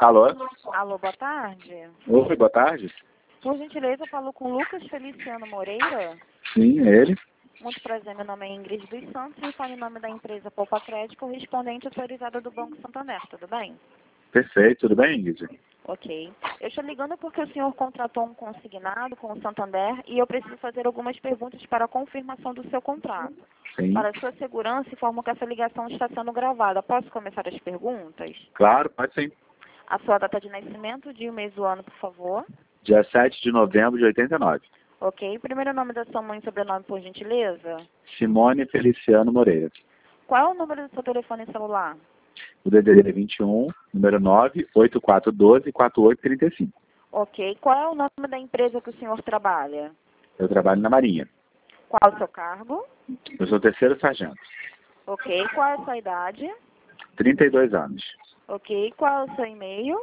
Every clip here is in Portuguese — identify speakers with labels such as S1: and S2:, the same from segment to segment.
S1: Alô?
S2: Alô, boa tarde.
S1: Oi, boa tarde.
S2: Por gentileza, eu falo com Lucas Feliciano Moreira.
S1: Sim, é ele.
S2: Muito prazer, meu nome é Ingrid dos Santos e falo em nome da empresa Poupa Crédito, correspondente autorizada do Banco Santander, tudo bem?
S1: Perfeito, tudo bem, Ingrid?
S2: Ok. Eu estou ligando porque o senhor contratou um consignado com o Santander e eu preciso fazer algumas perguntas para a confirmação do seu contrato.
S1: Sim.
S2: Para sua segurança, informo que essa ligação está sendo gravada. Posso começar as perguntas?
S1: Claro, pode sim.
S2: A sua data de nascimento, dia e mês do ano, por favor.
S1: Dia 7 de novembro de 89.
S2: Ok. Primeiro nome da sua mãe e sobrenome, por gentileza.
S1: Simone Feliciano Moreira.
S2: Qual é o número do seu telefone celular?
S1: O DDD é 21, número 98412-4835.
S2: Ok. Qual é o nome da empresa que o senhor trabalha?
S1: Eu trabalho na Marinha.
S2: Qual é o seu cargo?
S1: Eu sou terceiro sargento.
S2: Ok. Qual é a sua idade?
S1: 32 anos.
S2: Ok. Qual é o seu e-mail?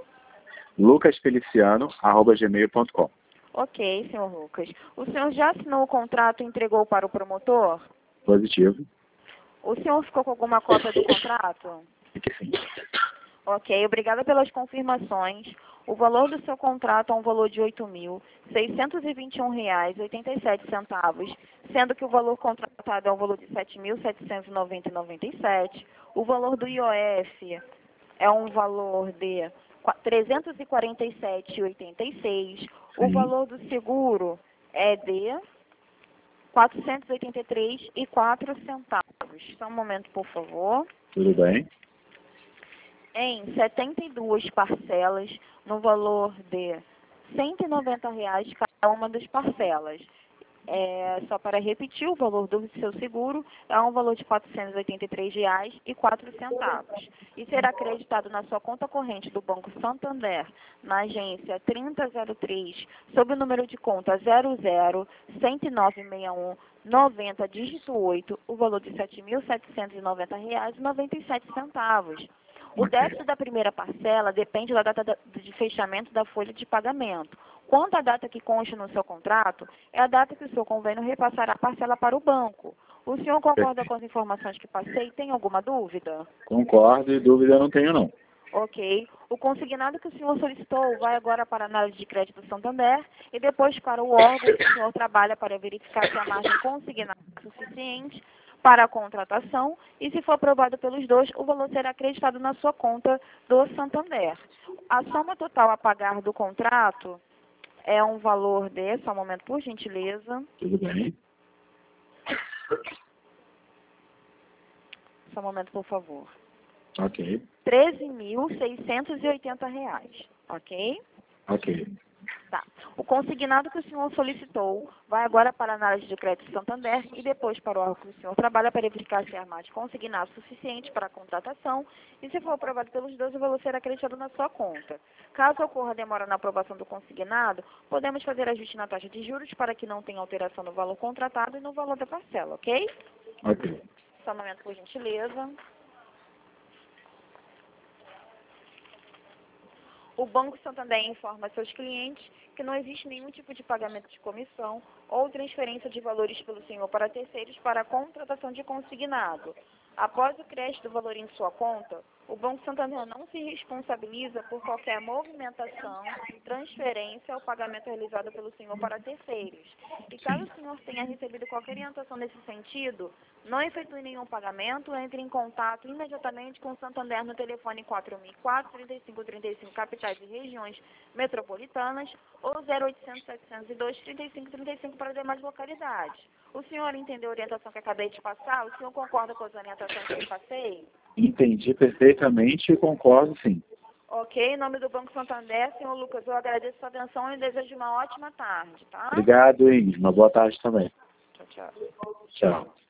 S1: lucasfeliciano@gmail.com.
S2: Ok, senhor Lucas. O senhor já assinou o contrato e entregou para o promotor?
S1: Positivo.
S2: O senhor ficou com alguma cópia do contrato?
S1: E que sim.
S2: Ok, obrigada pelas confirmações. O valor do seu contrato é um valor de R$ 8.621,87, sendo que o valor contratado é um valor de R$ 7.790,97. O valor do IOF é um valor de R$ 347,86. O
S1: Sim.
S2: valor do seguro é de R$ 483,04. Só um momento, por favor.
S1: Tudo bem?
S2: Em 72 parcelas, no valor de R$ 190 cada uma das parcelas. Só para repetir, o valor do seu seguro é um valor de R$ 483,04 e será acreditado na sua conta corrente do Banco Santander, na agência 3003, sob o número de conta 00-10961-90, dígito 8, o valor de R$ 7.790,97. O débito da primeira parcela depende da data de fechamento da folha de pagamento. Quanto à data que consta no seu contrato, é a data que o seu convênio repassará a parcela para o banco. O senhor concorda com as informações que passei? Tem alguma dúvida?
S1: Concordo e dúvida eu não tenho não.
S2: Ok. O consignado que o senhor solicitou vai agora para a análise de crédito do Santander e depois para o órgão que o senhor trabalha para verificar se a margem consignada é suficiente para a contratação e, se for aprovado pelos dois, o valor será acreditado na sua conta do Santander. A soma total a pagar do contrato é um valor de, só um momento, por gentileza,
S1: Tudo bem?
S2: só um momento, por favor,
S1: Ok.
S2: R$ 13.680, ok?
S1: Ok.
S2: Tá. O consignado que o senhor solicitou vai agora para a análise de crédito Santander e depois para o órgão que o senhor trabalha para verificar se a margem consignado suficiente para a contratação e, se for aprovado pelos dois, o valor será acreditado na sua conta. Caso ocorra demora na aprovação do consignado, podemos fazer ajuste na taxa de juros para que não tenha alteração no valor contratado e no valor da parcela, ok?
S1: Ok.
S2: Só um momento, por gentileza. O Banco Santander informa a seus clientes que não existe nenhum tipo de pagamento de comissão ou transferência de valores pelo senhor para terceiros para a contratação de consignado. Após o crédito do valor em sua conta, o Banco Santander não se responsabiliza por qualquer movimentação, transferência ou pagamento realizado pelo senhor para terceiros. E caso o senhor tenha recebido qualquer orientação nesse sentido, não efetue nenhum pagamento, entre em contato imediatamente com o Santander no telefone 4004-3535, capitais e regiões metropolitanas, ou 0800-702-3535 para demais localidades. O senhor entendeu a orientação que acabei de passar? O senhor concorda com as orientações que eu passei?
S1: Entendi perfeitamente e concordo sim.
S2: Ok, em nome do Banco Santander, senhor Lucas, eu agradeço a sua atenção e desejo uma ótima tarde, tá?
S1: Obrigado, Ingrid. Uma boa tarde também.
S2: Tchau, tchau.
S1: Tchau.